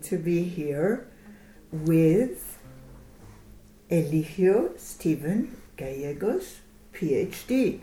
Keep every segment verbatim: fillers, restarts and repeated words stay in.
to be here with Eligio Steven Gallegos, P H D.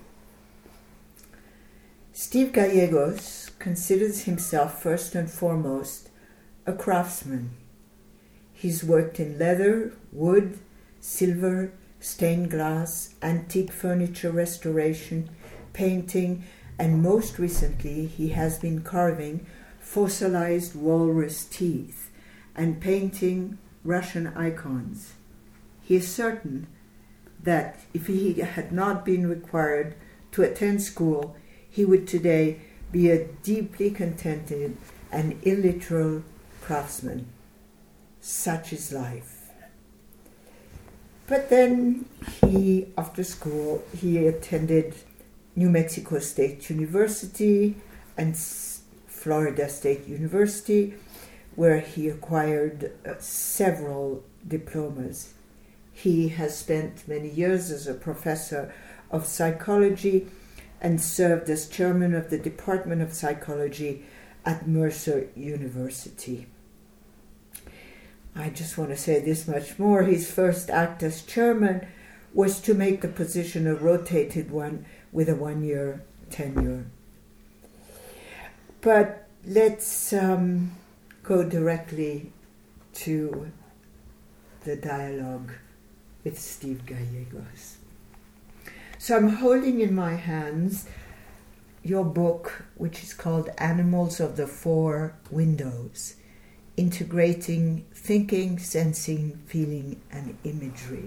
Steve Gallegos considers himself first and foremost a craftsman. He's worked in leather, wood, silver, stained glass, antique furniture restoration, painting, and most recently he has been carving fossilized walrus teeth and painting Russian icons. He is certain that if he had not been required to attend school, he would today be a deeply contented and illiberal craftsman. Such is life. But then he, after school, he attended New Mexico State University and Florida State University, where he acquired uh, several diplomas. He has spent many years as a professor of psychology and served as chairman of the Department of Psychology at Mercer University. I just want to say this much more. His first act as chairman was to make the position a rotated one with a one-year tenure. But let's um, go directly to the dialogue with Steve Gallegos. So I'm holding in my hands your book, which is called Animals of the Four Windows, Integrating Thinking, Sensing, Feeling, and Imagery.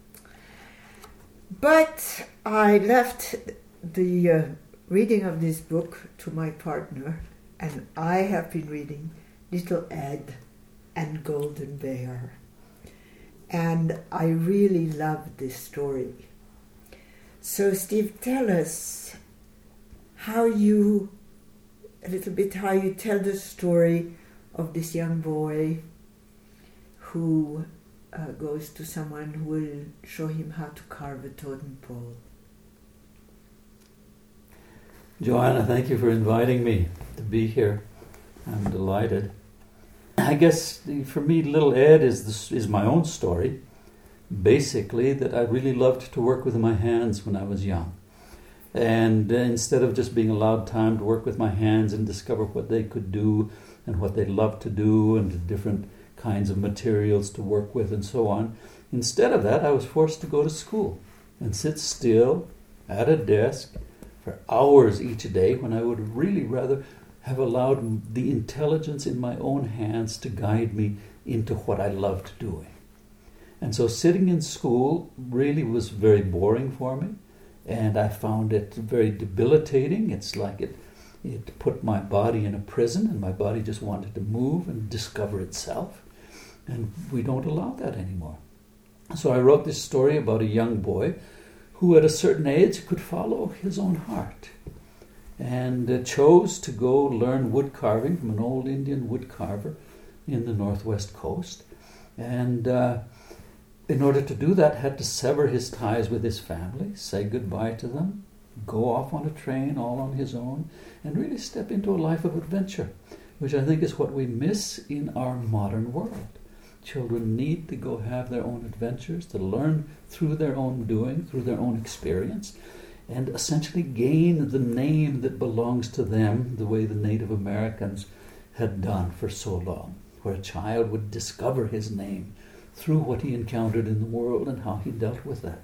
But I left the uh, reading of this book to my partner, and I have been reading Little Ed and Golden Bear. And I really love this story. So Steve, tell us how you, a little bit how you tell the story of this young boy who uh, goes to someone who will show him how to carve a totem pole. Joanna, thank you for inviting me to be here. I'm delighted. I guess for me, Little Ed is this, is my own story. Basically, that I really loved to work with my hands when I was young. And instead of just being allowed time to work with my hands and discover what they could do and what they loved to do and the different kinds of materials to work with and so on, instead of that, I was forced to go to school and sit still at a desk for hours each day when I would really rather have allowed the intelligence in my own hands to guide me into what I loved doing. And so sitting in school really was very boring for me, and I found it very debilitating. It's like it, it put my body in a prison, and my body just wanted to move and discover itself. And we don't allow that anymore. So I wrote this story about a young boy who at a certain age could follow his own heart and uh, chose to go learn wood carving from an old Indian wood carver in the northwest coast. And uh, in order to do that, had to sever his ties with his family, say goodbye to them, go off on a train all on his own, and really step into a life of adventure, which I think is what we miss in our modern world. Children need to go have their own adventures, to learn through their own doing, through their own experience, and essentially gain the name that belongs to them the way the Native Americans had done for so long, where a child would discover his name through what he encountered in the world and how he dealt with that.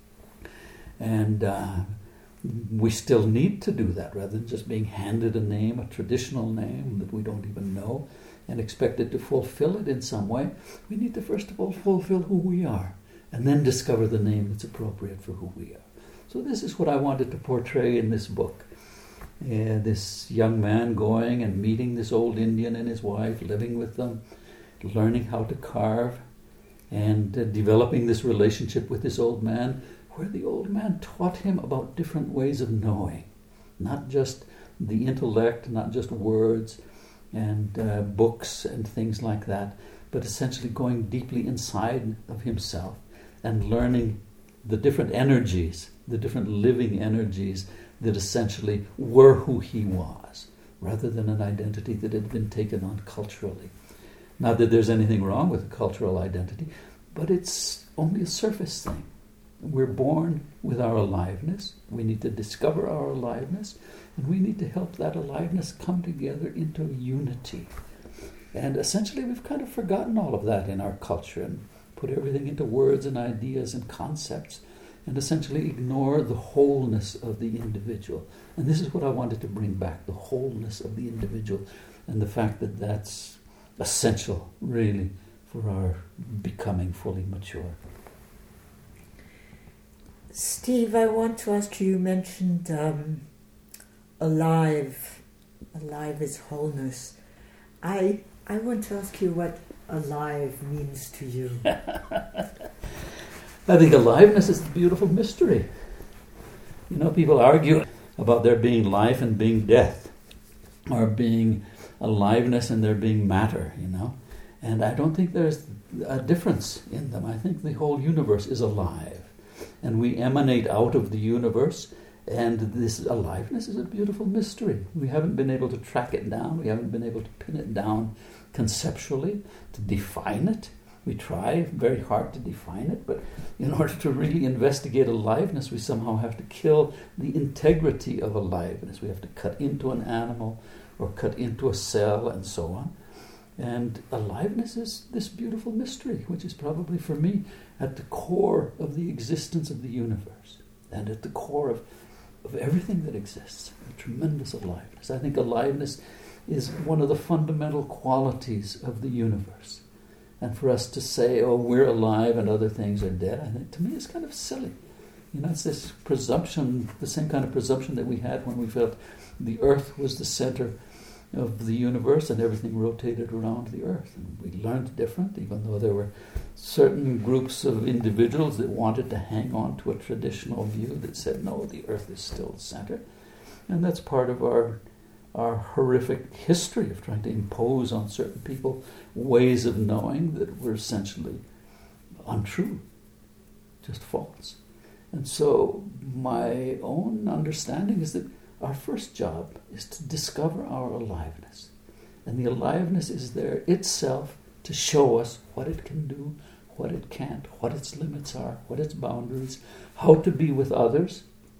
And uh, we still need to do that, rather than just being handed a name, a traditional name that we don't even know, and expected to fulfill it in some way. We need to first of all fulfill who we are, and then discover the name that's appropriate for who we are. So this is what I wanted to portray in this book. Uh, this young man going and meeting this old Indian and his wife, living with them, learning how to carve, and uh, developing this relationship with this old man, where the old man taught him about different ways of knowing, not just the intellect, not just words, and uh, books and things like that, but essentially going deeply inside of himself and learning the different energies, the different living energies that essentially were who he was, rather than an identity that had been taken on culturally. Not that there's anything wrong with a cultural identity, but it's only a surface thing. We're born with our aliveness. We need to discover our aliveness, and we need to help that aliveness come together into unity. And essentially, we've kind of forgotten all of that in our culture and put everything into words and ideas and concepts, and essentially ignore the wholeness of the individual. And this is what I wanted to bring back, the wholeness of the individual, and the fact that that's essential, really, for our becoming fully mature. Steve, I want to ask you, you mentioned um, alive. Alive is wholeness. I I want to ask you what alive means to you. I think aliveness is the beautiful mystery. You know, people argue about there being life and being death, or being aliveness and there being matter, you know. And I don't think there's a difference in them. I think the whole universe is alive. And we emanate out of the universe, and this aliveness is a beautiful mystery. We haven't been able to track it down. We haven't been able to pin it down conceptually, to define it. We try very hard to define it, but in order to really investigate aliveness, we somehow have to kill the integrity of aliveness. We have to cut into an animal or cut into a cell and so on. And aliveness is this beautiful mystery, which is probably, for me, at the core of the existence of the universe and at the core of, of everything that exists, a tremendous aliveness. I think aliveness is one of the fundamental qualities of the universe. And for us to say, oh, we're alive and other things are dead, I think, to me, is kind of silly. You know, it's this presumption, the same kind of presumption that we had when we felt the earth was the center of the universe and everything rotated around the earth. And we learned different, even though there were certain groups of individuals that wanted to hang on to a traditional view that said, no, the earth is still the center. And that's part of our our horrific history of trying to impose on certain people ways of knowing that were essentially untrue, just false. And so my own understanding is that our first job is to discover our aliveness. And the aliveness is there itself to show us what it can do, what it can't, what its limits are, what its boundaries, how to be with others,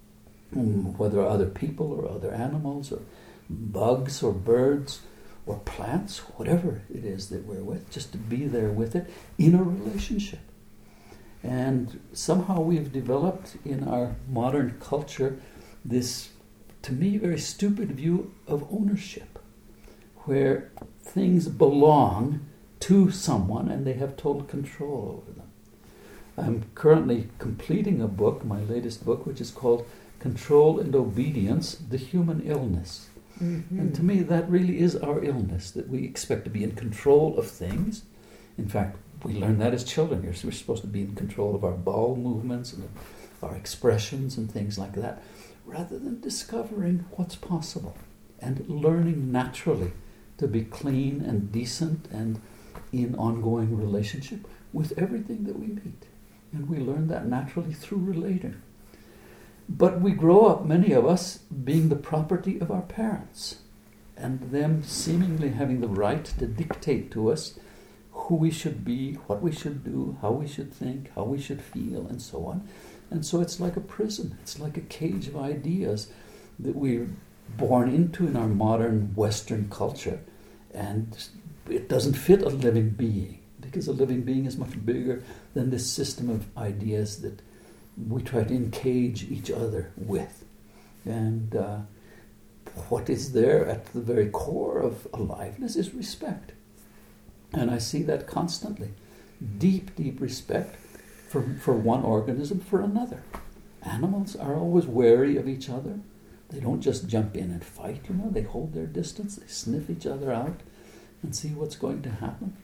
whether other people or other animals or bugs or birds or plants, whatever it is that we're with, just to be there with it in a relationship. And somehow we've developed in our modern culture this, to me, very stupid view of ownership, where things belong to someone and they have total control over them. I'm currently completing a book, my latest book, which is called Control and Obedience, the Human Illness. Mm-hmm. And to me, that really is our illness, that we expect to be in control of things. In fact, we learn that as children. We're supposed to be in control of our bowel movements and our expressions and things like that, rather than discovering what's possible and learning naturally to be clean and decent and in ongoing relationship with everything that we meet. And we learn that naturally through relating. But we grow up, many of us, being the property of our parents, and them seemingly having the right to dictate to us who we should be, what we should do, how we should think, how we should feel, and so on. And so it's like a prison. It's like a cage of ideas that we're born into in our modern Western culture. And it doesn't fit a living being, because a living being is much bigger than this system of ideas that we try to encage each other with. And uh, what is there at the very core of aliveness is respect. And I see that constantly. Deep, deep respect for, for one organism for another. Animals are always wary of each other. They don't just jump in and fight, you know. They hold their distance. They sniff each other out and see what's going to happen.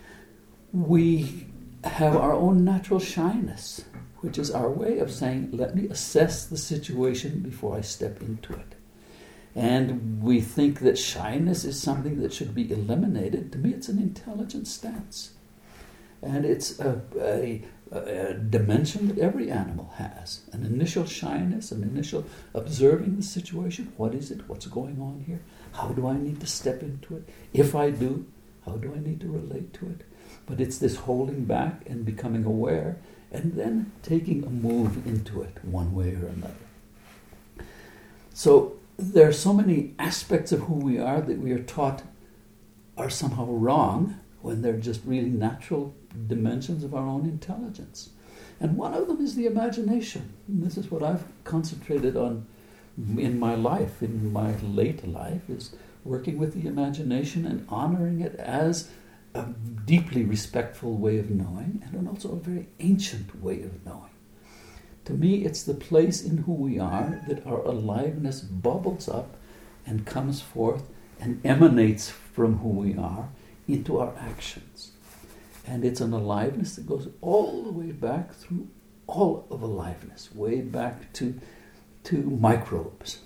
We have our own natural shyness, which is our way of saying, let me assess the situation before I step into it. And we think that shyness is something that should be eliminated. To me, it's an intelligent stance. And it's a, a, a dimension that every animal has. An initial shyness, an initial observing the situation. What is it? What's going on here? How do I need to step into it? If I do, How do I need to relate to it? But it's this holding back and becoming aware and then taking a move into it one way or another. So there are so many aspects of who we are that we are taught are somehow wrong when they're just really natural dimensions of our own intelligence. And one of them is the imagination. And this is what I've concentrated on in my life, in my late life, is working with the imagination and honoring it as a deeply respectful way of knowing and also a very ancient way of knowing. To me, it's the place in who we are that our aliveness bubbles up and comes forth and emanates from who we are into our actions. And it's an aliveness that goes all the way back through all of aliveness, way back to, to microbes.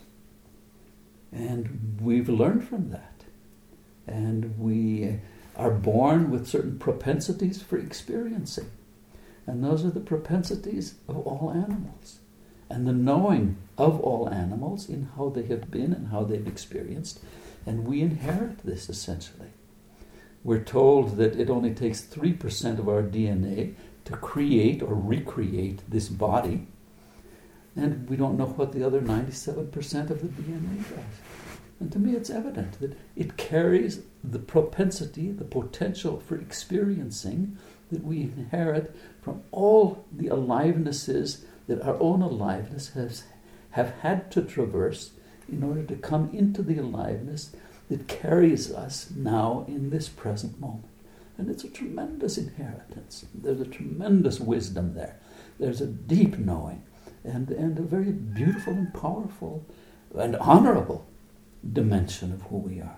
And we've learned from that. And we are born with certain propensities for experiencing. And those are the propensities of all animals. And the knowing of all animals in how they have been and how they've experienced. And we inherit this essentially. We're told that it only takes three percent of our D N A to create or recreate this body. And we don't know what the other ninety-seven percent of the D N A does. And to me it's evident that it carries the propensity, the potential for experiencing that we inherit from all the alivenesses that our own aliveness has have had to traverse in order to come into the aliveness that carries us now in this present moment. And it's a tremendous inheritance. There's a tremendous wisdom there. There's a deep knowing and, and a very beautiful and powerful and honorable dimension of who we are.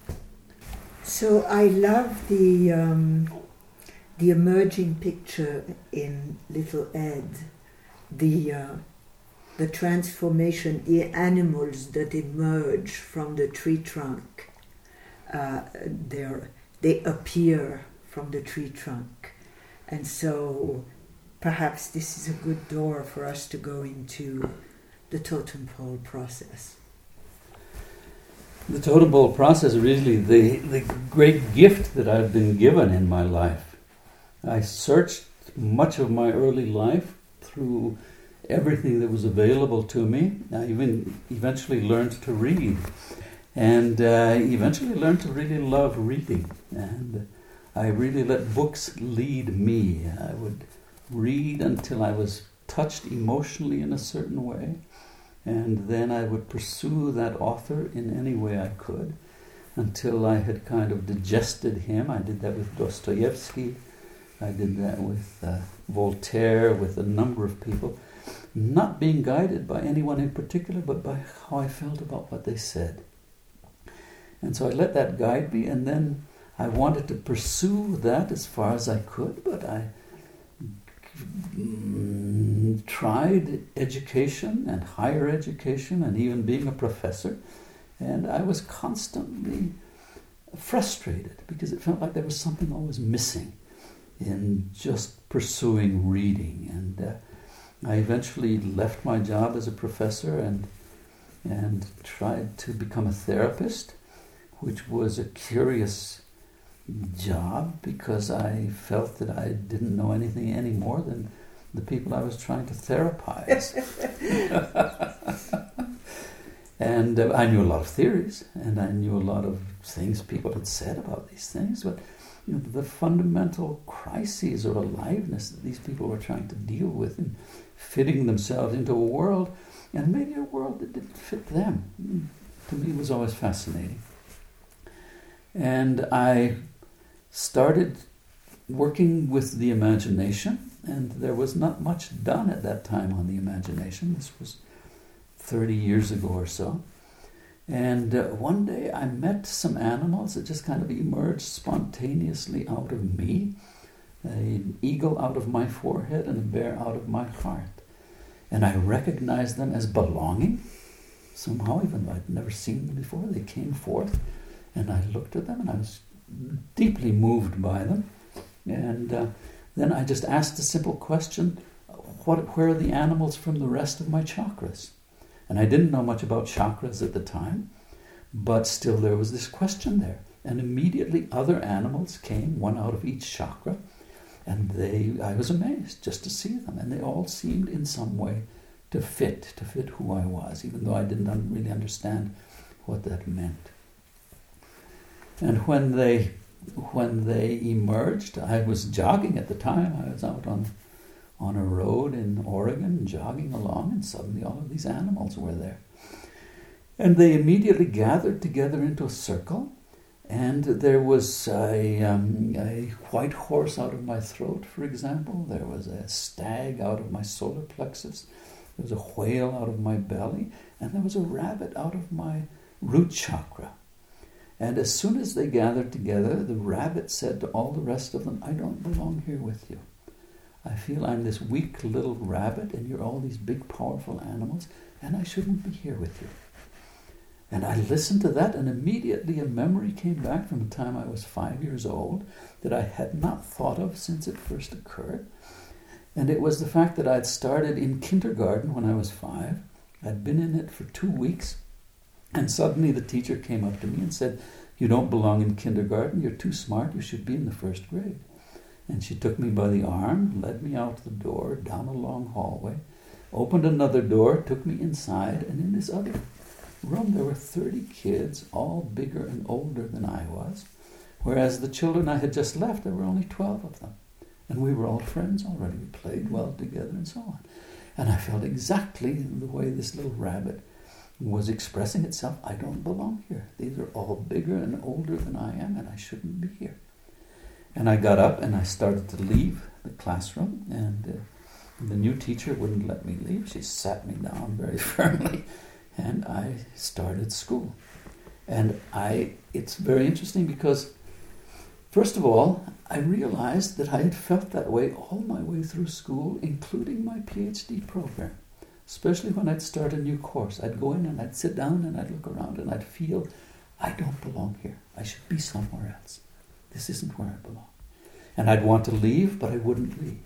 So I love the um, the emerging picture in Little Ed, the uh, the transformation, the animals that emerge from the tree trunk. Uh, they appear from the tree trunk. And so perhaps this is a good door for us to go into the totem pole process. The totem pole process is really the, the great gift that I've been given in my life. I searched much of my early life through everything that was available to me. I even eventually learned to read. And uh, eventually learned to really love reading. And I really let books lead me. I would read until I was touched emotionally in a certain way. And then I would pursue that author in any way I could until I had kind of digested him. I did that with Dostoevsky. I did that with uh, Voltaire, with a number of people. Not being guided by anyone in particular, but by how I felt about what they said. And so I let that guide me, and then I wanted to pursue that as far as I could, but I mm, tried education and higher education and even being a professor, and I was constantly frustrated because it felt like there was something always missing in just pursuing reading. And uh, I eventually left my job as a professor and and tried to become a therapist, which was a curious job because I felt that I didn't know anything any more than the people I was trying to therapize. And uh, I knew a lot of theories, and I knew a lot of things people had said about these things, but you know, the fundamental crises or aliveness that these people were trying to deal with in fitting themselves into a world, and maybe a world that didn't fit them, to me was always fascinating. And I started working with the imagination, and there was not much done at that time on the imagination. This was thirty years ago or so. And uh, one day I met some animals that just kind of emerged spontaneously out of me. An eagle out of my forehead and a bear out of my heart. And I recognized them as belonging somehow, even though I'd never seen them before. They came forth, and I looked at them, and I was deeply moved by them. And uh, then I just asked a simple question, what, where are the animals from the rest of my chakras? And I didn't know much about chakras at the time, but still there was this question there. And immediately other animals came, one out of each chakra, and they, I was amazed just to see them, and they all seemed in some way to fit, to fit who I was, even though I didn't un- really understand what that meant. And when they when they emerged, I was jogging at the time. I was out on on a road in Oregon, jogging along, and suddenly all of these animals were there. And they immediately gathered together into a circle, and there was a, um, a white horse out of my throat, for example. There was a stag out of my solar plexus. There was a whale out of my belly, and there was a rabbit out of my root chakra. And as soon as they gathered together, the rabbit said to all the rest of them, I don't belong here with you. I feel I'm this weak little rabbit, and you're all these big, powerful animals, and I shouldn't be here with you. And I listened to that, and immediately a memory came back from the time I was five years old that I had not thought of since it first occurred. And it was the fact that I'd started in kindergarten when I was five. I'd been in it for two weeks, and suddenly the teacher came up to me and said, you don't belong in kindergarten, you're too smart, you should be in the first grade. And she took me by the arm, led me out the door, down a long hallway, opened another door, took me inside, and in this other room there were thirty kids, all bigger and older than I was, whereas the children I had just left, there were only twelve of them. And we were all friends already. We played well together and so on. And I felt exactly the way this little rabbit was expressing itself. I don't belong here. These are all bigger and older than I am, and I shouldn't be here. And I got up and I started to leave the classroom, and uh, the new teacher wouldn't let me leave. She sat me down very firmly, and I started school. And I, it's very interesting because, first of all, I realized that I had felt that way all my way through school, including my PhD program. Especially when I'd start a new course. I'd go in and I'd sit down and I'd look around and I'd feel, I don't belong here. I should be somewhere else. This isn't where I belong. And I'd want to leave, but I wouldn't leave.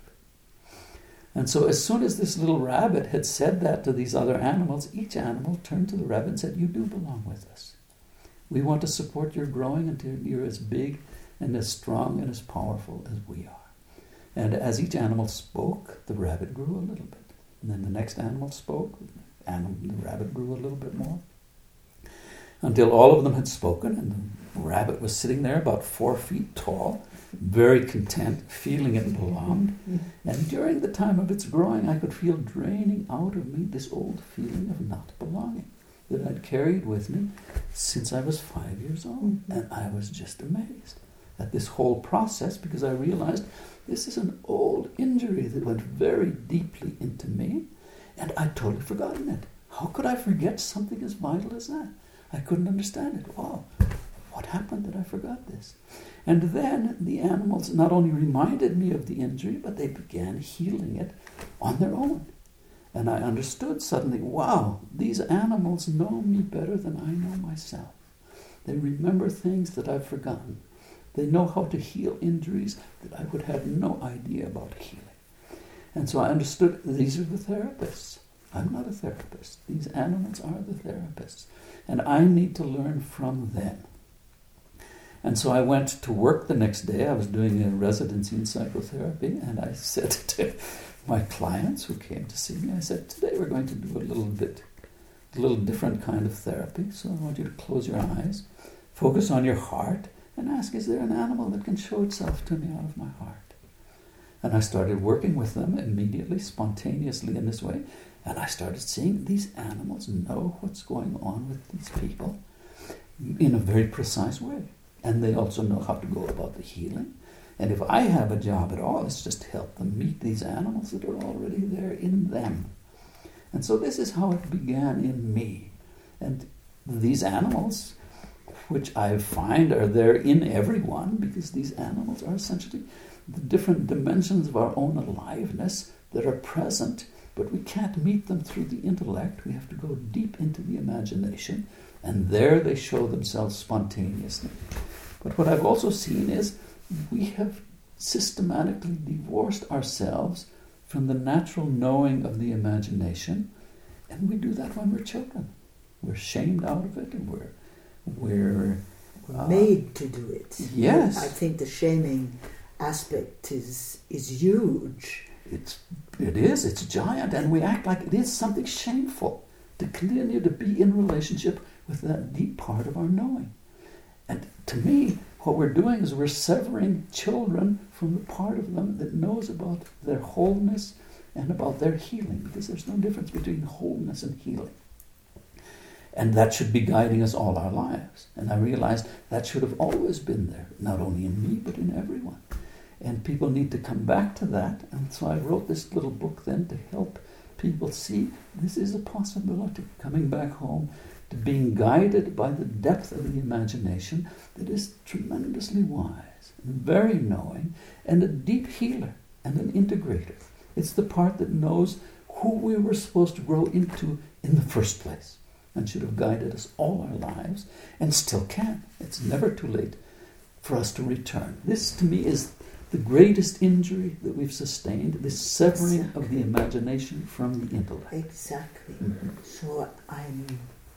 And so as soon as this little rabbit had said that to these other animals, each animal turned to the rabbit and said, you do belong with us. We want to support your growing until you're as big and as strong and as powerful as we are. And as each animal spoke, the rabbit grew a little bit. And then the next animal spoke, and the rabbit grew a little bit more, until all of them had spoken, and the rabbit was sitting there about four feet tall, very content, feeling it belonged. And during the time of its growing, I could feel draining out of me this old feeling of not belonging that I'd carried with me since I was five years old. And I was just amazed at this whole process, because I realized this is an old injury that went very deeply into me, and I'd totally forgotten it. How could I forget something as vital as that? I couldn't understand it. Wow, what happened that I forgot this? And then the animals not only reminded me of the injury, but they began healing it on their own. And I understood suddenly, wow, these animals know me better than I know myself. They remember things that I've forgotten. They know how to heal injuries that I would have no idea about healing. And so I understood these are the therapists. I'm not a therapist. These animals are the therapists. And I need to learn from them. And so I went to work the next day. I was doing a residency in psychotherapy, and I said to my clients who came to see me, I said, today we're going to do a little bit, a little different kind of therapy. So I want you to close your eyes, focus on your heart, and ask, is there an animal that can show itself to me out of my heart? And I started working with them immediately, spontaneously in this way, and I started seeing these animals know what's going on with these people in a very precise way. And they also know how to go about the healing. And if I have a job at all, it's just to help them meet these animals that are already there in them. And so this is how it began in me. And these animals, which I find are there in everyone, because these animals are essentially the different dimensions of our own aliveness that are present, but we can't meet them through the intellect. We have to go deep into the imagination, and there they show themselves spontaneously. But what I've also seen is we have systematically divorced ourselves from the natural knowing of the imagination, and we do that when we're children. We're shamed out of it, and we're we're We're uh, made to do it. Yes. I think the shaming aspect is is huge. It's it is. It's giant, and we act like it is something shameful to continue to be in relationship with that deep part of our knowing. And to me, what we're doing is we're severing children from the part of them that knows about their wholeness and about their healing, because there's no difference between wholeness and healing. And that should be guiding us all our lives. And I realized that should have always been there, not only in me, but in everyone. And people need to come back to that. And so I wrote this little book then to help people see this is a possibility, coming back home to being guided by the depth of the imagination that is tremendously wise and very knowing and a deep healer and an integrator. It's the part that knows who we were supposed to grow into in the first place and should have guided us all our lives and still can. It's never too late for us to return. This, to me, is the greatest injury that we've sustained, this severing exactly. of the imagination from the intellect. Exactly. Mm-hmm. So I'm,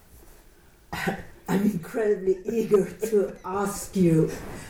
I'm incredibly eager to ask you,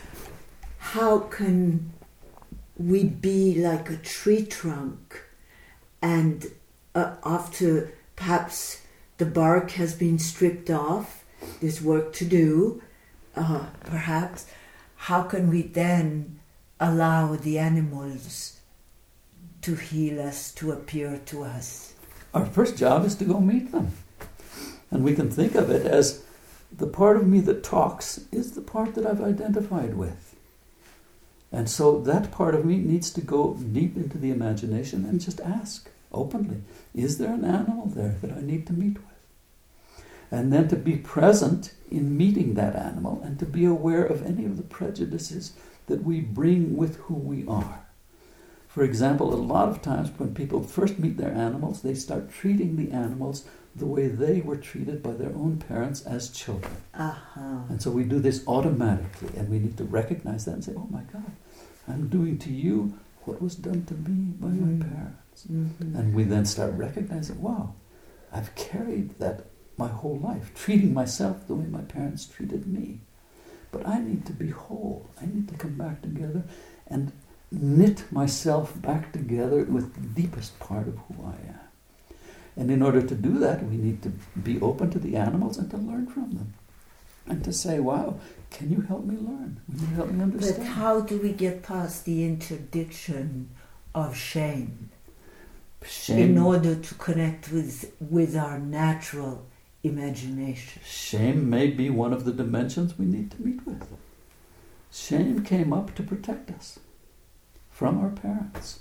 how can we be like a tree trunk and uh, after perhaps the bark has been stripped off, there's work to do, uh, perhaps, how can we then allow the animals to heal us, to appear to us? Our first job is to go meet them. And we can think of it as the part of me that talks is the part that I've identified with. And so that part of me needs to go deep into the imagination and just ask openly, is there an animal there that I need to meet with? And then to be present in meeting that animal and to be aware of any of the prejudices that we bring with who we are. For example, a lot of times when people first meet their animals, they start treating the animals the way they were treated by their own parents as children. Uh-huh. And so we do this automatically, and we need to recognize that and say, oh my God, I'm doing to you what was done to me by mm-hmm. my parents. Mm-hmm. And we then start recognizing, wow, I've carried that my whole life, treating myself the way my parents treated me. But I need to be whole. I need to come back together and knit myself back together with the deepest part of who I am. And in order to do that, we need to be open to the animals and to learn from them. And to say, wow, can you help me learn? Will you help me understand? But how do we get past the interdiction of shame? Shame. In order to connect with, with our natural imagination. Shame may be one of the dimensions we need to meet with. Shame came up to protect us from our parents.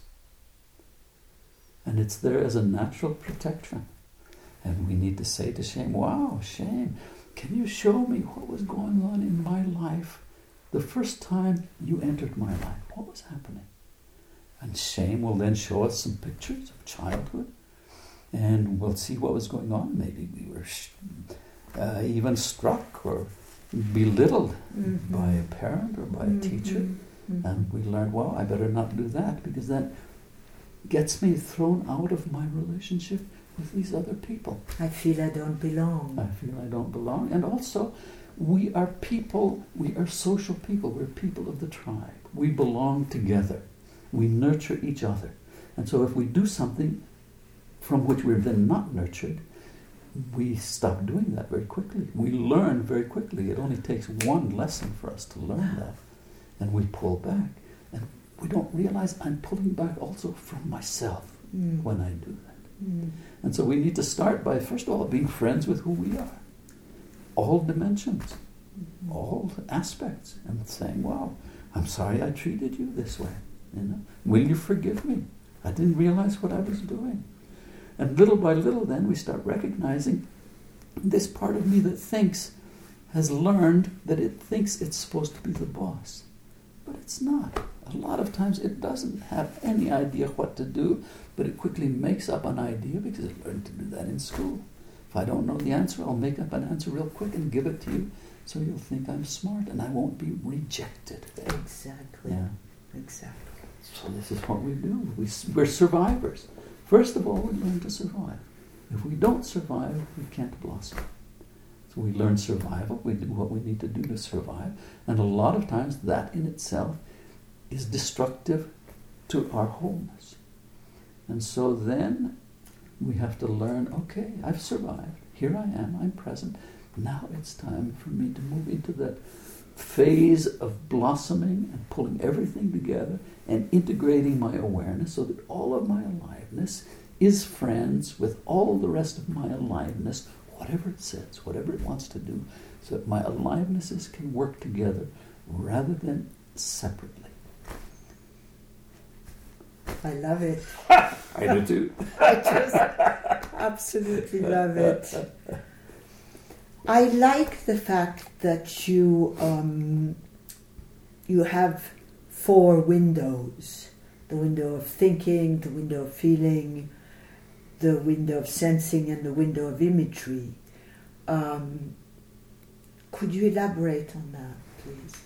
And it's there as a natural protection. And we need to say to shame, wow, shame, can you show me what was going on in my life the first time you entered my life? What was happening? And shame will then show us some pictures of childhood. And we'll see what was going on. Maybe we were uh, even struck or belittled mm-hmm. by a parent or by mm-hmm. a teacher. Mm-hmm. And we learned, well, I better not do that, because that gets me thrown out of my relationship with these other people. I feel I don't belong. I feel I don't belong. And also, we are people, we are social people. We're people of the tribe. We belong together. We nurture each other. And so if we do something from which we're then not nurtured, we stop doing that very quickly. We learn very quickly. It only takes one lesson for us to learn that. And we pull back. And we don't realize I'm pulling back also from myself mm. when I do that. Mm. And so we need to start by, first of all, being friends with who we are. All dimensions, mm-hmm. all aspects. And saying, wow, I'm sorry I treated you this way. You know, will you forgive me? I didn't realize what I was doing. And little by little then we start recognizing this part of me that thinks has learned that it thinks it's supposed to be the boss. But it's not. A lot of times it doesn't have any idea what to do, but it quickly makes up an idea because it learned to do that in school. If I don't know the answer, I'll make up an answer real quick and give it to you so you'll think I'm smart and I won't be rejected. Exactly. Yeah. Exactly. So this is what we do. We, we're survivors. First of all, we learn to survive. If we don't survive, we can't blossom. So we learn survival, we do what we need to do to survive, and a lot of times that in itself is destructive to our wholeness. And so then we have to learn, okay, I've survived, here I am, I'm present, now it's time for me to move into that phase of blossoming and pulling everything together and integrating my awareness so that all of my aliveness is friends with all the rest of my aliveness, whatever it says, whatever it wants to do, so that my alivenesses can work together rather than separately. I love it. I do too. I just absolutely love it. I like the fact that you um, you have four windows. The window of thinking, the window of feeling, the window of sensing, and the window of imagery. Um, could you elaborate on that, please?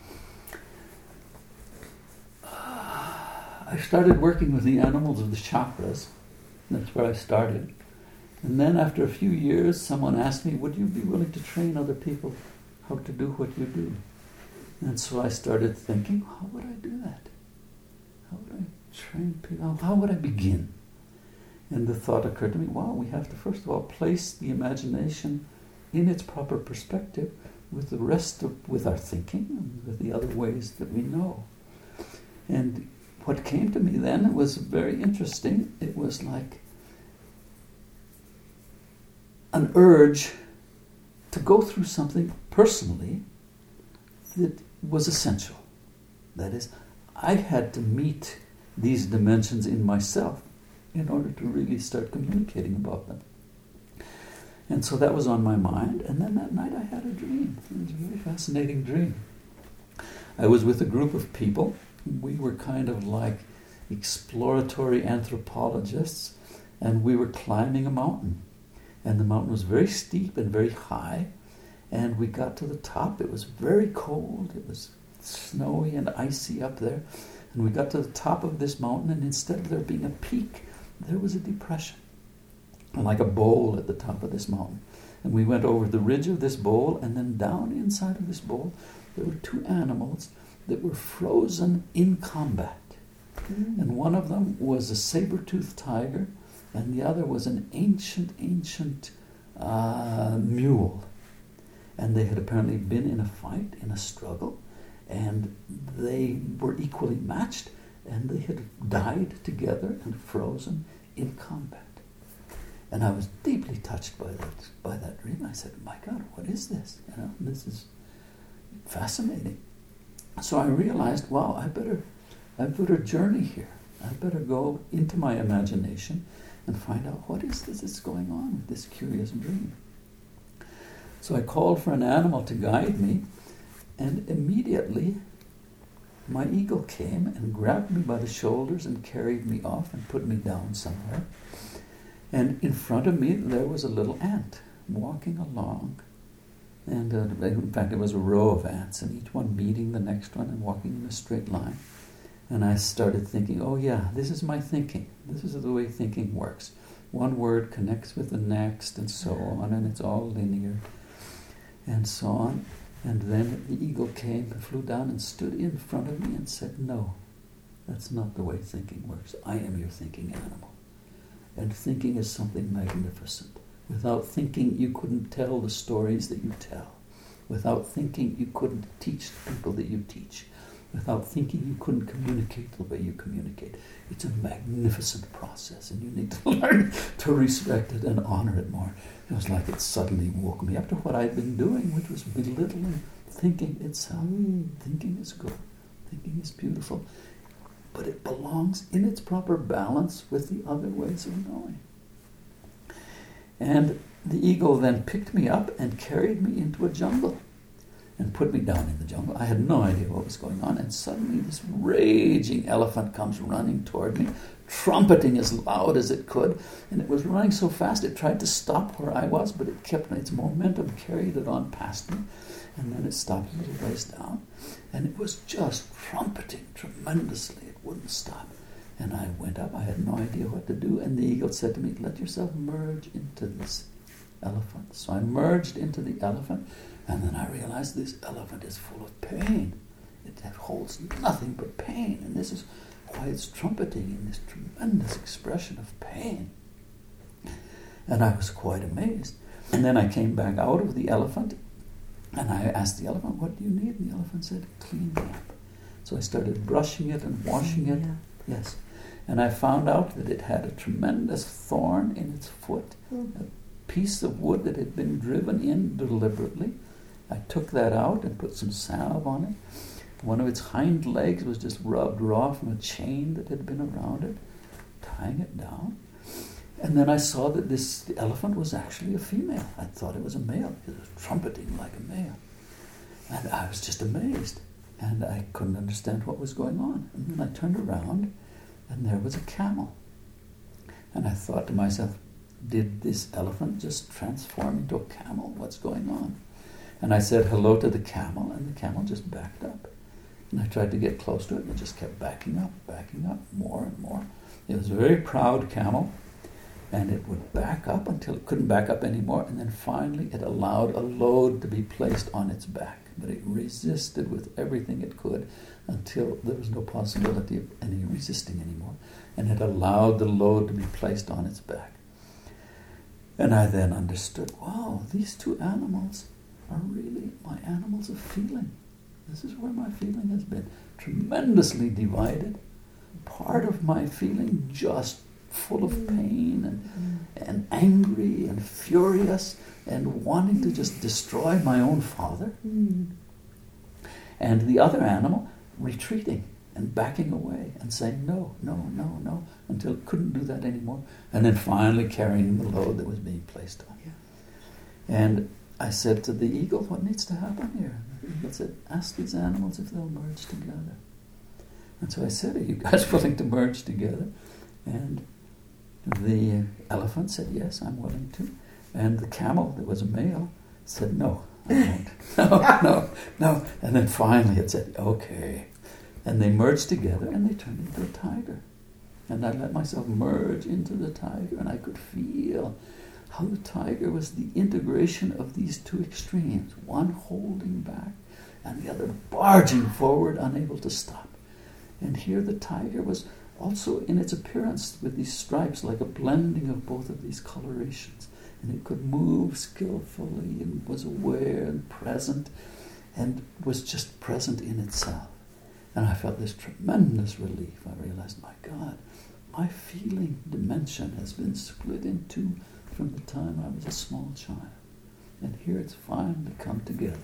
I started working with the animals of the chakras. That's where I started. And then after a few years, someone asked me, would you be willing to train other people how to do what you do? And so I started thinking, how would I do that? How would I train people? How would I begin? And the thought occurred to me, wow, we have to first of all place the imagination in its proper perspective with the rest of, with our thinking and with the other ways that we know. And what came to me then was very interesting. It was like an urge to go through something personally that was essential. That is, I had to meet these dimensions in myself in order to really start communicating about them. And so that was on my mind, and then that night I had a dream. It was a very fascinating dream. I was with a group of people. We were kind of like exploratory anthropologists, and we were climbing a mountain. And the mountain was very steep and very high, and we got to the top. It was very cold. It was snowy and icy up there. And we got to the top of this mountain, and instead of there being a peak, there was a depression, like a bowl at the top of this mountain. And we went over the ridge of this bowl, and then down inside of this bowl, there were two animals that were frozen in combat. Mm. And one of them was a saber-toothed tiger, and the other was an ancient, ancient uh, mule. And they had apparently been in a fight, in a struggle, and they were equally matched, and they had died together and frozen in combat. And I was deeply touched by that by that dream. I said, my God, what is this? You know, this is fascinating. So I realized, wow, I better I better journey here. I better go into my imagination and find out what is this that's going on with this curious dream. So I called for an animal to guide me, and immediately my eagle came and grabbed me by the shoulders and carried me off and put me down somewhere. And in front of me there was a little ant walking along. And uh, in fact it was a row of ants, and each one meeting the next one and walking in a straight line. And I started thinking, oh yeah, this is my thinking. This is the way thinking works. One word connects with the next, and so on, and it's all linear, and so on. And then the eagle came and flew down and stood in front of me and said, no, that's not the way thinking works. I am your thinking animal. And thinking is something magnificent. Without thinking, you couldn't tell the stories that you tell. Without thinking, you couldn't teach the people that you teach. Without thinking, you couldn't communicate the way you communicate. It's a magnificent process, and you need to learn to respect it and honor it more. It was like it suddenly woke me up to what I'd been doing, which was belittling thinking itself. Mm. Thinking is good. Thinking is beautiful. But it belongs in its proper balance with the other ways of knowing. And the eagle then picked me up and carried me into a jungle and put me down in the jungle. I had no idea what was going on, and suddenly this raging elephant comes running toward me, trumpeting as loud as it could, and it was running so fast it tried to stop where I was, but it kept its momentum, carried it on past me, and then it stopped a little ways down, and it was just trumpeting tremendously. It wouldn't stop. And I went up. I had no idea what to do, and the eagle said to me, let yourself merge into this elephant. So I merged into the elephant, and then I realized this elephant is full of pain. It holds nothing but pain, and this is why it's trumpeting in this tremendous expression of pain. And I was quite amazed. And then I came back out of the elephant, and I asked the elephant, what do you need? And the elephant said, clean me up. So I started brushing it and washing it. Yeah. Yes. And I found out that it had a tremendous thorn in its foot, mm. a piece of wood that had been driven in deliberately. I took that out and put some salve on it. One of its hind legs was just rubbed raw from a chain that had been around it, tying it down. And then I saw that this the elephant was actually a female. I thought it was a male. It was trumpeting like a male. And I was just amazed. And I couldn't understand what was going on. And then I turned around, and there was a camel. And I thought to myself, did this elephant just transform into a camel? What's going on? And I said hello to the camel, and the camel just backed up. And I tried to get close to it, and it just kept backing up, backing up, more and more. It was a very proud camel. And it would back up until it couldn't back up anymore, and then finally it allowed a load to be placed on its back. But it resisted with everything it could until there was no possibility of any resisting anymore. And it allowed the load to be placed on its back. And I then understood, wow, these two animals are really my animals of feeling. This is where my feeling has been tremendously divided. Part of my feeling just full of pain and, and angry and furious and wanting to just destroy my own father. Mm. And the other animal retreating and backing away and saying no, no, no, no, until it couldn't do that anymore. And then finally carrying the load that was being placed on. Yeah. And I said to the eagle, what needs to happen here? And the eagle said, ask these animals if they'll merge together. And so I said, are you guys willing to merge together? And the elephant said, yes, I'm willing to. And the camel, that was a male, said, no, I won't. No, no, no. And then finally it said, okay. And they merged together and they turned into a tiger. And I let myself merge into the tiger, and I could feel how the tiger was the integration of these two extremes, one holding back and the other barging forward, unable to stop. And here the tiger was also in its appearance with these stripes, like a blending of both of these colorations. And it could move skillfully and was aware and present and was just present in itself. And I felt this tremendous relief. I realized, my God, my feeling dimension has been split in two from the time I was a small child. And here it's finally come together.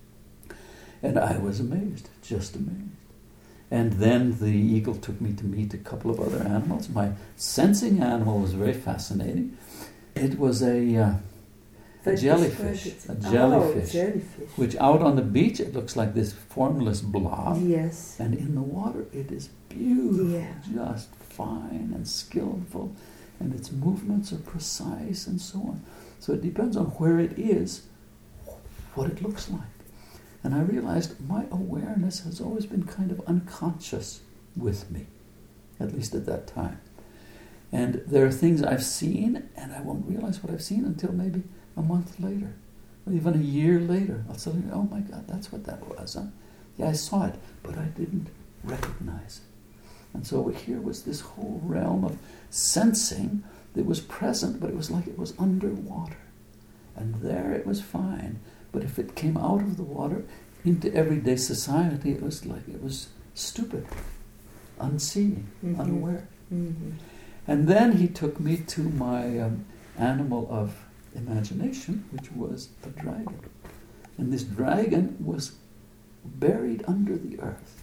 And I was amazed, just amazed. And then the eagle took me to meet a couple of other animals. My sensing animal was very fascinating. It was a, uh, a jellyfish, a jellyfish, oh, jellyfish, which out on the beach it looks like this formless blob. Yes. And in the water it is beautiful, yeah. just fine and skillful, and its movements are precise and so on. So it depends on where it is, what it looks like. And I realized my awareness has always been kind of unconscious with me, at least at that time. And there are things I've seen, and I won't realize what I've seen until maybe a month later, or even a year later. I'll suddenly, oh my God, that's what that was. Huh? Yeah, I saw it, but I didn't recognize it. And so here was this whole realm of sensing that was present, but it was like it was underwater. And there it was fine. But if it came out of the water into everyday society, it was like it was stupid, unseeing, mm-hmm. unaware. Mm-hmm. And then he took me to my um, animal of imagination, which was a dragon. And this dragon was buried under the earth.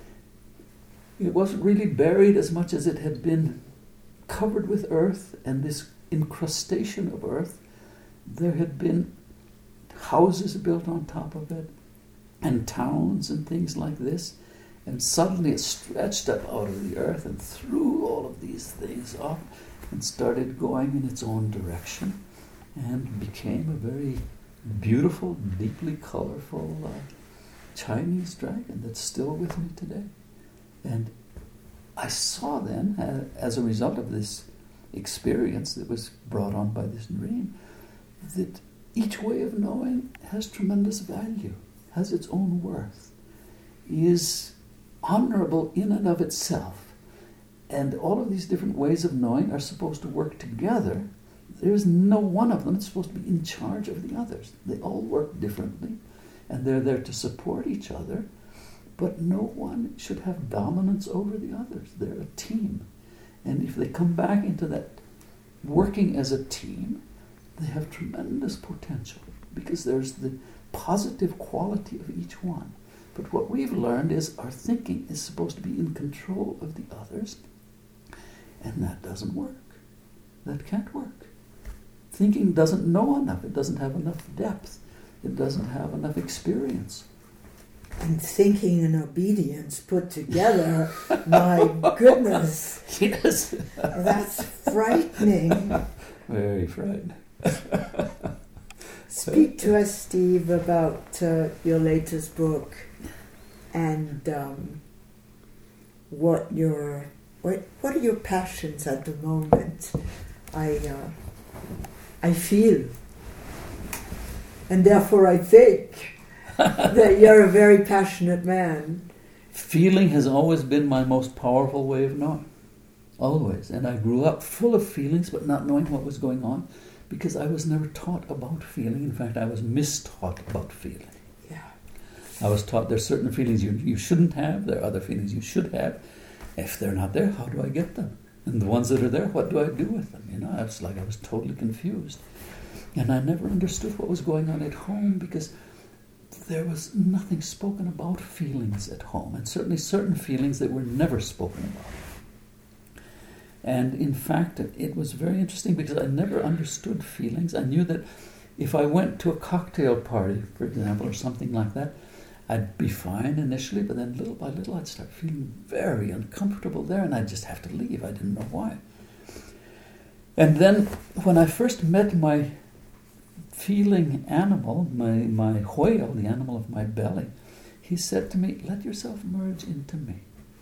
It wasn't really buried as much as it had been covered with earth, and this incrustation of earth. There had been houses built on top of it, and towns and things like this, and suddenly it stretched up out of the earth and threw all of these things up and started going in its own direction and became a very beautiful, deeply colorful uh, Chinese dragon that's still with me today. And I saw then, uh, as a result of this experience that was brought on by this dream, that each way of knowing has tremendous value, has its own worth, is honorable in and of itself. And all of these different ways of knowing are supposed to work together. There is no one of them that's supposed to be in charge of the others. They all work differently, and they're there to support each other, but no one should have dominance over the others. They're a team. And if they come back into that working as a team, they have tremendous potential, because there's the positive quality of each one. But what we've learned is our thinking is supposed to be in control of the others, and that doesn't work. That can't work. Thinking doesn't know enough. It doesn't have enough depth. It doesn't have enough experience. And thinking and obedience put together, my goodness. Yes. That's frightening. Very frightening. Speak to us, Steve, about uh, your latest book and um, what your what what are your passions at the moment? I uh, I feel, and therefore I think that you're a very passionate man. Feeling has always been my most powerful way of knowing. Always. And I grew up full of feelings, but not knowing what was going on, because I was never taught about feeling. In fact, I was mistaught about feeling. Yeah. I was taught there's certain feelings you, you shouldn't have, there are other feelings you should have. If they're not there, how do I get them? And the ones that are there, what do I do with them? You know, I was like, I was totally confused. And I never understood what was going on at home, because there was nothing spoken about feelings at home, and certainly certain feelings that were never spoken about. And in fact, it was very interesting, because I never understood feelings. I knew that if I went to a cocktail party, for example, or something like that, I'd be fine initially, but then little by little I'd start feeling very uncomfortable there, and I'd just have to leave. I didn't know why. And then when I first met my feeling animal, my, my whale, the animal of my belly, he said to me, let yourself merge into me.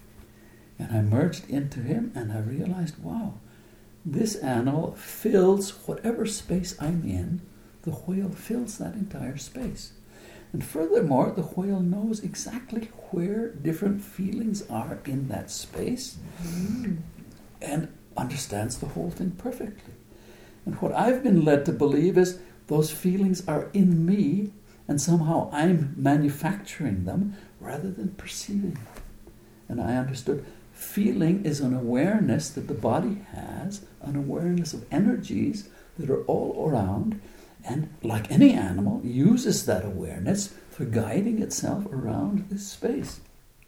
And I merged into him, and I realized, wow, this animal fills whatever space I'm in, the whale fills that entire space. And furthermore, the whale knows exactly where different feelings are in that space, mm-hmm. and understands the whole thing perfectly. And what I've been led to believe is those feelings are in me, and somehow I'm manufacturing them rather than perceiving them. And I understood feeling is an awareness that the body has, an awareness of energies that are all around, and like any animal, uses that awareness for guiding itself around this space.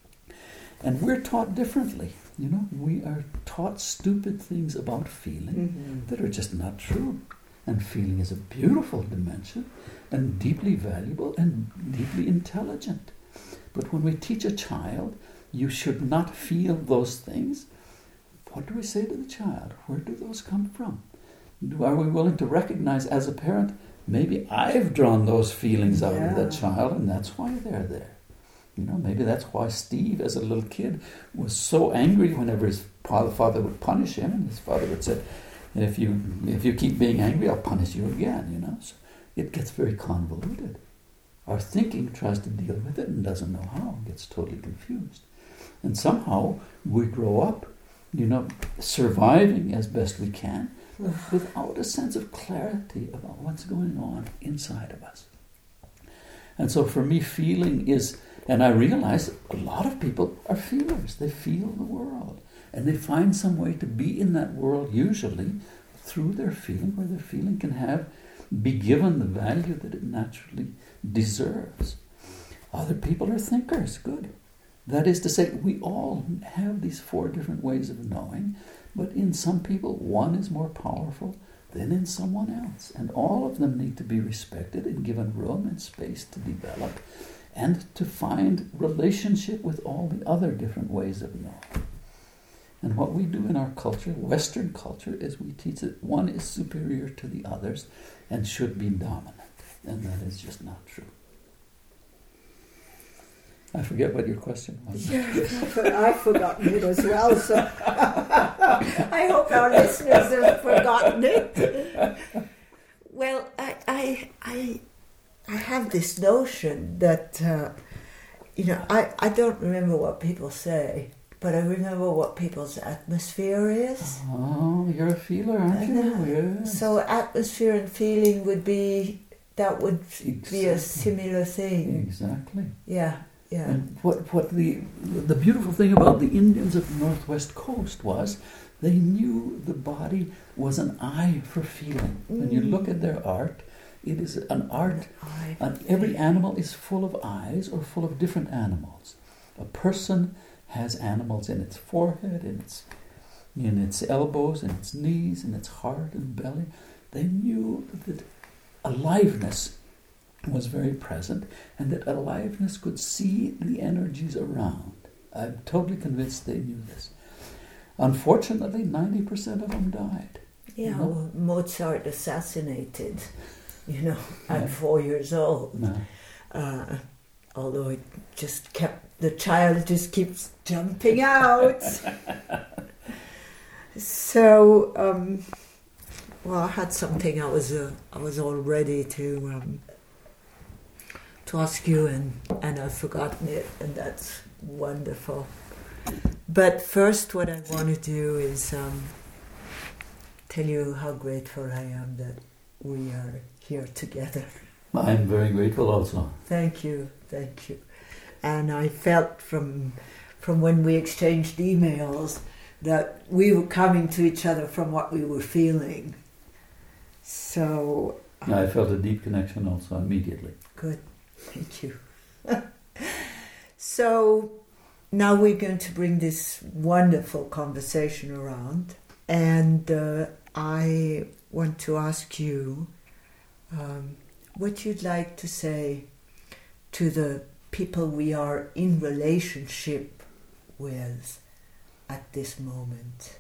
And we're taught differently. You know, we are taught stupid things about feeling mm-hmm. that are just not true. And feeling is a beautiful dimension, and deeply valuable, and deeply intelligent. But when we teach a child, you should not feel those things, what do we say to the child? Where do those come from? Are we willing to recognize as a parent, maybe I've drawn those feelings out yeah. of that child, and that's why they're there. You know, maybe that's why Steve, as a little kid, was so angry whenever his father would punish him, and his father would say, if you if you keep being angry, I'll punish you again, you know. So it gets very convoluted. Our thinking tries to deal with it and doesn't know how, gets totally confused. And somehow we grow up, you know, surviving as best we can, without a sense of clarity about what's going on inside of us. And so for me, feeling is, and I realize a lot of people are feelers. They feel the world. And they find some way to be in that world, usually through their feeling, where their feeling can have, be given the value that it naturally deserves. Other people are thinkers, good. That is to say, we all have these four different ways of knowing, but in some people, one is more powerful than in someone else. And all of them need to be respected and given room and space to develop and to find relationship with all the other different ways of knowing. And what we do in our culture, Western culture, is we teach that one is superior to the others and should be dominant. And that is just not true. I forget what your question was. Yeah, I've forgotten it as well, so I hope our listeners have forgotten it. Well, I, have this notion that, uh, you know, I, I don't remember what people say, but I remember what people's atmosphere is. Oh, you're a feeler, aren't you? Yes. So atmosphere and feeling would be, that would Exactly. be a similar thing. Exactly. Yeah, yeah. And what, what the, the beautiful thing about the Indians of the Northwest Coast was they knew the body was an eye for feeling. Mm. When you look at their art, it is an art, and every animal is full of eyes or full of different animals. A person has animals in its forehead, in its in its elbows, in its knees, in its heart and belly. They knew that aliveness was very present, and that aliveness could see the energies around. I'm totally convinced they knew this. Unfortunately, ninety percent of them died. Yeah, you know? well, Mozart assassinated, you know, at Yeah. four years old. No. Uh, although it just kept, the child just keeps jumping out. So, um, well, I had something I was uh, I was all ready to um, to ask you, and, and I've forgotten it, and that's wonderful. But first, what I want to do is um, tell you how grateful I am that we are here together. I'm very grateful also. Thank you, thank you. And I felt from from when we exchanged emails that we were coming to each other from what we were feeling. So Um, I felt a deep connection also immediately. Good, thank you. So now we're going to bring this wonderful conversation around, and uh, I want to ask you um, what you'd like to say to the people we are in relationship with at this moment.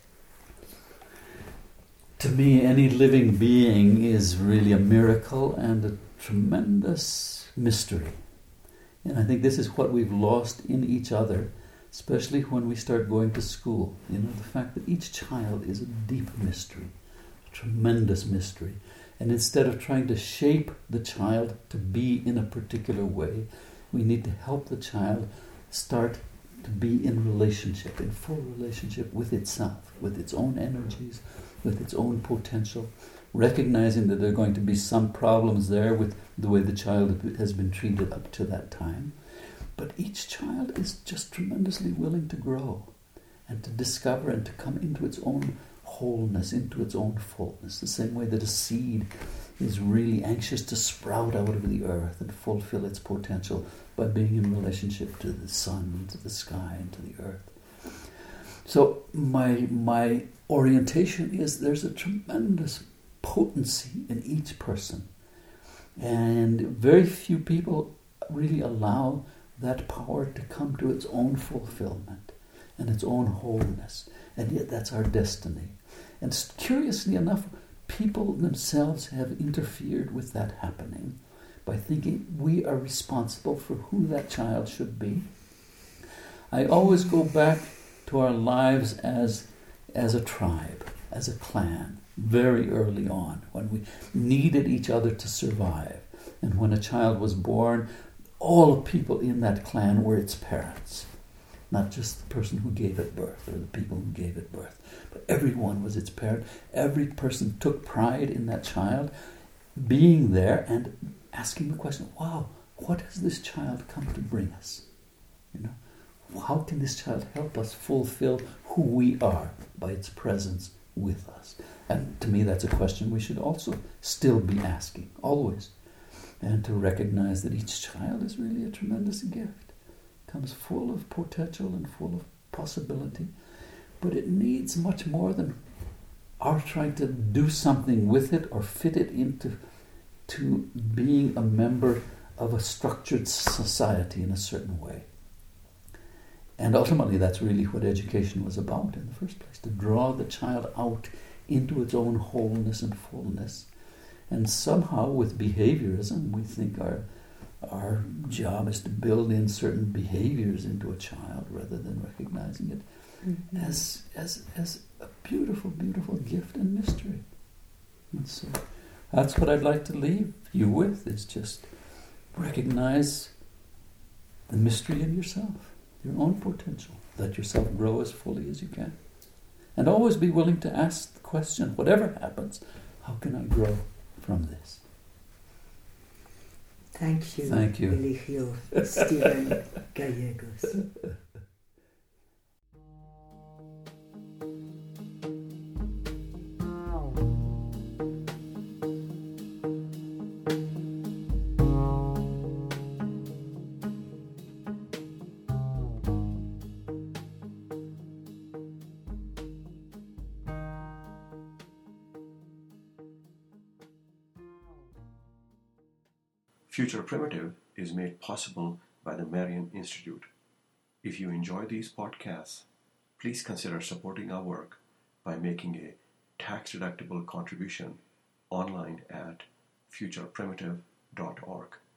To me, any living being is really a miracle and a tremendous mystery. And I think this is what we've lost in each other, especially when we start going to school. You know, the fact that each child is a deep mystery, a tremendous mystery. And instead of trying to shape the child to be in a particular way, we need to help the child start to be in relationship, in full relationship with itself, with its own energies, with its own potential, recognizing that there are going to be some problems there with the way the child has been treated up to that time. But each child is just tremendously willing to grow and to discover and to come into its own wholeness, into its own fullness, the same way that a seed is really anxious to sprout out of the earth and fulfill its potential by being in relationship to the sun and to the sky and to the earth. So my my orientation is there's a tremendous potency in each person, and very few people really allow that power to come to its own fulfillment and its own wholeness, and yet that's our destiny. And curiously enough, people themselves have interfered with that happening by thinking we are responsible for who that child should be. I always go back to our lives as as a tribe, as a clan, very early on, when we needed each other to survive. And when a child was born, all the people in that clan were its parents. Not just the person who gave it birth or the people who gave it birth, but everyone was its parent. Every person took pride in that child being there and asking the question, wow, what has this child come to bring us? You know, how can this child help us fulfill who we are by its presence with us? And to me, that's a question we should also still be asking, always. And to recognize that each child is really a tremendous gift. It comes full of potential and full of possibility. But it needs much more than our trying to do something with it or fit it into to being a member of a structured society in a certain way. And ultimately, that's really what education was about in the first place, to draw the child out into its own wholeness and fullness. And somehow, with behaviorism, we think our our job is to build in certain behaviors into a child rather than recognizing it mm-hmm. as as as a beautiful, beautiful gift and mystery. And so that's what I'd like to leave you with, is just recognize the mystery in yourself, your own potential. Let yourself grow as fully as you can. And always be willing to ask the question, whatever happens, how can I grow from this? Thank you, Thank you. Eligio Steven Gallegos. Future Primitive is made possible by the Marian Institute. If you enjoy these podcasts, please consider supporting our work by making a tax-deductible contribution online at future primitive dot org.